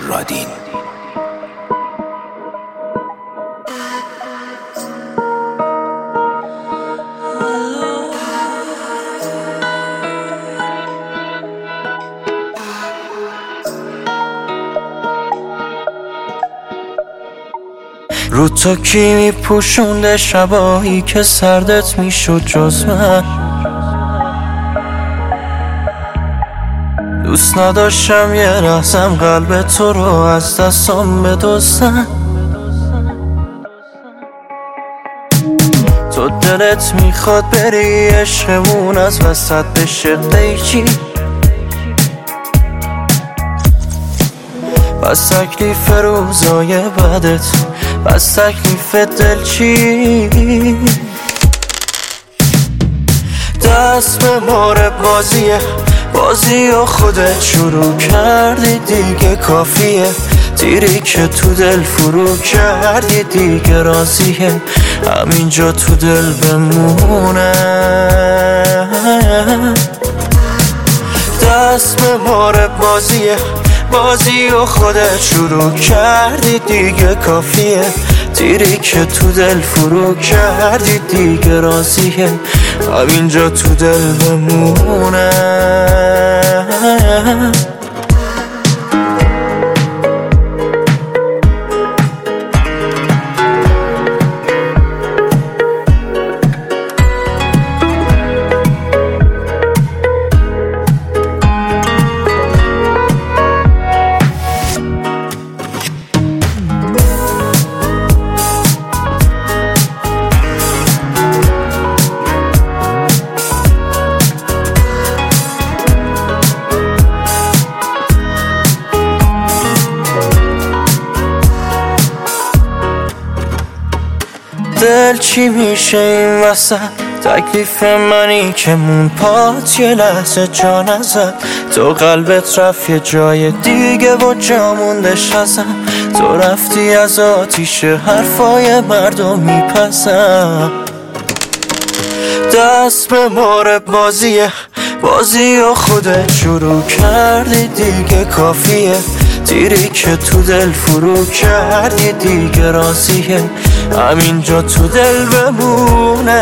رادین. رو تو کی میپوشونده شبایی که سردت میشد جز من؟ دوست نداشتم یه لحظم قلب تو رو از دستم بدزدن. تو دلت میخواد بری عشقمون از وسط بشه قیچی، پس تکلیف روزای بدت، پس تکلیف دل چی؟ دست به مار بازی و خودت شروع کردی دیگه کافیه، تیری که تو دل فرو کردی دیگه راضیه همینجا تو دل بمونه. دست به مار بازی و خودت شروع کردی دیگه کافیه، تیری که تو دل فرو کردی دیگه راضیه همینجا تو دل بمونه. دل چی میشه این وسط؟ تکلیف منی که مون پات یه لحظه جا نزد، تو قلبت رفت یه جای دیگه و جا موندش ازم، تو رفتی از آتیش حرفای مردم میپسم. دست به مار بازی و خودت شروع کردی دیگه کافیه، تیری که تو دل فرو کردی دیگه راضیه همینجا تو دل بمونه.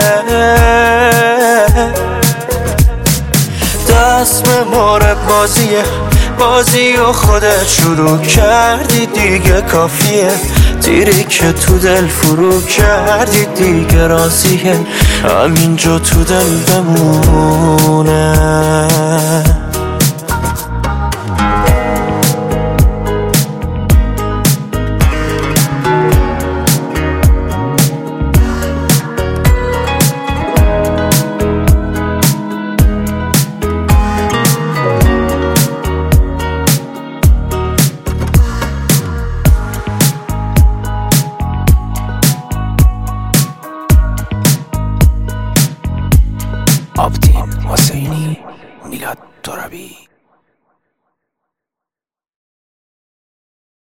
دست به مار بازی و خودت شروع کردی دیگه کافیه، تیری که تو دل فرو کردی دیگه راضیه همینجا تو دل بمونه. عابدین حسینی، میلاد ترابی.